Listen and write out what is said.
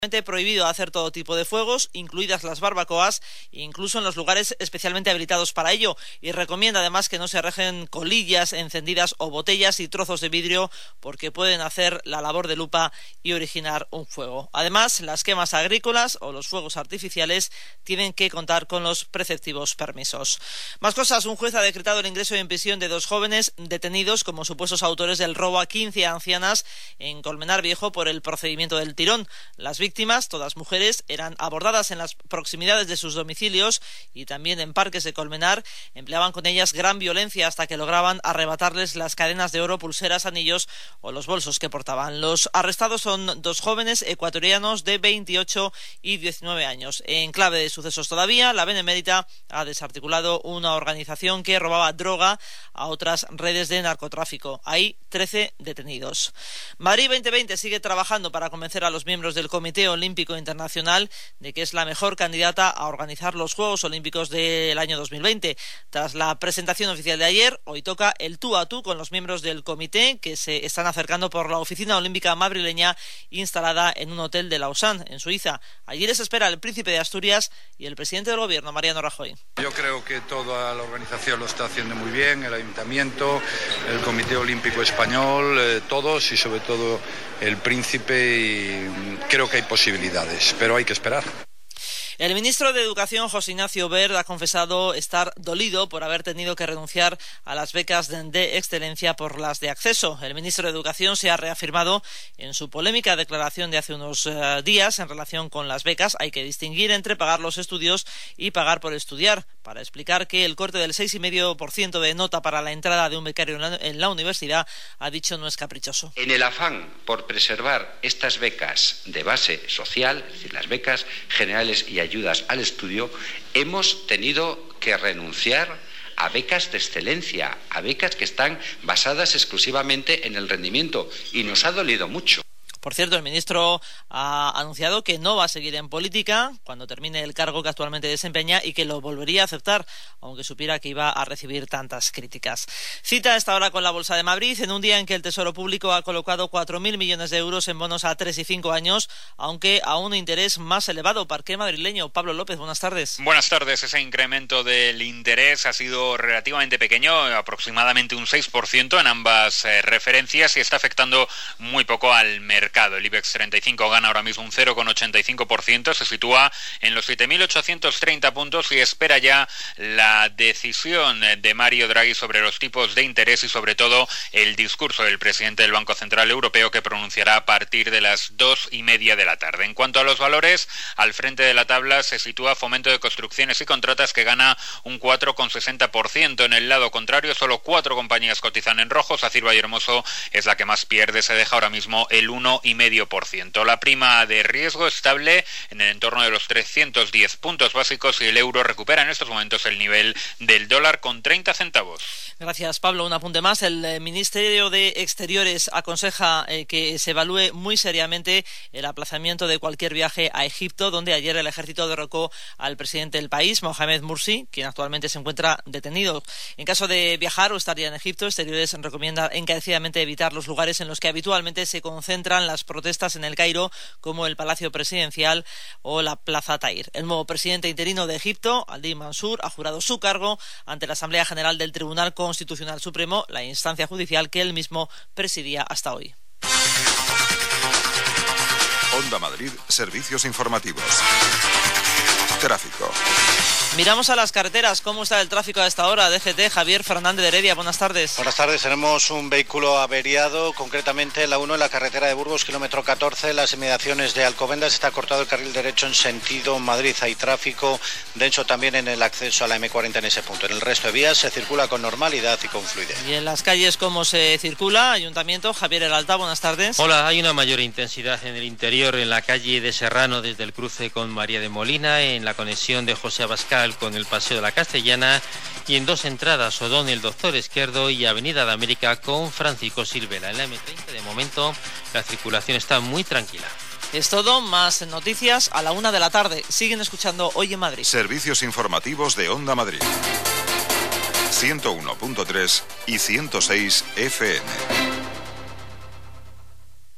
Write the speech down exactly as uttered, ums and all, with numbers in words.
Prohibido hacer todo tipo de fuegos, incluidas las barbacoas, incluso en los lugares especialmente habilitados para ello, y recomienda además que no se arrojen colillas encendidas o botellas y trozos de vidrio porque pueden hacer la labor de lupa y originar un fuego. Además, las quemas agrícolas o los fuegos artificiales tienen que contar con los preceptivos permisos. Más cosas, un juez ha decretado el ingreso en prisión de dos jóvenes detenidos como supuestos autores del robo a quince ancianas en Colmenar Viejo por el procedimiento del tirón. Las víctimas víctimas, todas mujeres, eran abordadas en las proximidades de sus domicilios y también en parques de Colmenar. Empleaban con ellas gran violencia hasta que lograban arrebatarles las cadenas de oro, pulseras, anillos o los bolsos que portaban. Los arrestados son dos jóvenes ecuatorianos de veintiocho y diecinueve años. En clave de sucesos todavía, la Benemérita ha desarticulado una organización que robaba droga a otras redes de narcotráfico. Hay trece detenidos. Madrid veinte veinte sigue trabajando para convencer a los miembros del Comité Olímpico Internacional de que es la mejor candidata a organizar los Juegos Olímpicos del año dos mil veinte. Tras la presentación oficial de ayer, hoy toca el tú a tú con los miembros del comité que se están acercando por la oficina olímpica madrileña instalada en un hotel de Lausanne, en Suiza. Allí les espera el príncipe de Asturias y el presidente del gobierno, Mariano Rajoy. Yo creo que toda la organización lo está haciendo muy bien, el ayuntamiento, el Comité Olímpico Español, eh, todos y sobre todo el príncipe, y creo que hay posibilidades, pero hay que esperar. El ministro de Educación, José Ignacio Wert, ha confesado estar dolido por haber tenido que renunciar a las becas de, de excelencia por las de acceso. El ministro de Educación se ha reafirmado en su polémica declaración de hace unos uh, días en relación con las becas. Hay que distinguir entre pagar los estudios y pagar por estudiar, para explicar que el corte del seis coma cinco por ciento de nota para la entrada de un becario en la, en la universidad, ha dicho, no es caprichoso. En el afán por preservar estas becas de base social, es decir, las becas generales y ayudas al estudio, hemos tenido que renunciar a becas de excelencia, a becas que están basadas exclusivamente en el rendimiento, y nos ha dolido mucho. Por cierto, el ministro ha anunciado que no va a seguir en política cuando termine el cargo que actualmente desempeña y que lo volvería a aceptar, aunque supiera que iba a recibir tantas críticas. Cita a esta hora con la Bolsa de Madrid, en un día en que el Tesoro Público ha colocado cuatro mil millones de euros en bonos a tres y cinco años, aunque a un interés más elevado. Parqué madrileño. Pablo López, buenas tardes. Buenas tardes. Ese incremento del interés ha sido relativamente pequeño, aproximadamente un seis por ciento en ambas eh, referencias, y está afectando muy poco al mercado. El IBEX treinta y cinco gana ahora mismo un cero coma ochenta y cinco por ciento, se sitúa en los siete mil ochocientos treinta puntos y espera ya la decisión de Mario Draghi sobre los tipos de interés y sobre todo el discurso del presidente del Banco Central Europeo, que pronunciará a partir de las dos y media de la tarde. En cuanto a los valores, al frente de la tabla se sitúa Fomento de Construcciones y Contratas, que gana un cuatro coma sesenta por ciento. En el lado contrario, solo cuatro compañías cotizan en rojo. Sacir Vallehermoso es la que más pierde, se deja ahora mismo el uno y medio por ciento. La prima de riesgo estable en el entorno de los trescientos diez puntos básicos, y el euro recupera en estos momentos el nivel del dólar con treinta centavos. Gracias, Pablo. Un apunte más. El eh, Ministerio de Exteriores aconseja eh, que se evalúe muy seriamente el aplazamiento de cualquier viaje a Egipto, donde ayer el ejército derrocó al presidente del país, Mohamed Morsi, quien actualmente se encuentra detenido. En caso de viajar o estar ya en Egipto, Exteriores recomienda encarecidamente evitar los lugares en los que habitualmente se concentran las protestas en el Cairo, como el Palacio Presidencial o la Plaza Tahrir. El nuevo presidente interino de Egipto, Abdel Mansur, ha jurado su cargo ante la Asamblea General del Tribunal Constitucional Supremo, la instancia judicial que él mismo presidía hasta hoy. Onda Madrid, servicios informativos. Tráfico. Miramos a las carreteras. ¿Cómo está el tráfico a esta hora? D G T, Javier Fernández de Heredia, buenas tardes. Buenas tardes. Tenemos un vehículo averiado, concretamente la uno en la carretera de Burgos, kilómetro catorce, las inmediaciones de Alcobendas. Está cortado el carril derecho en sentido Madrid. Hay tráfico denso también en el acceso a la eme cuarenta en ese punto. En el resto de vías se circula con normalidad y con fluidez. ¿Y en las calles cómo se circula? Ayuntamiento, Javier Heralta, buenas tardes. Hola, hay una mayor intensidad en el interior, en la calle de Serrano, desde el cruce con María de Molina, en la conexión de José Abascal con el Paseo de la Castellana, y en dos entradas, O'Donnell, Doctor Izquierdo, y Avenida de América con Francisco Silvela. En la eme treinta, de momento, la circulación está muy tranquila. Es todo, más noticias a la una de la tarde. Siguen escuchando Hoy en Madrid. Servicios informativos de Onda Madrid. ciento uno punto tres y ciento seis efe eme.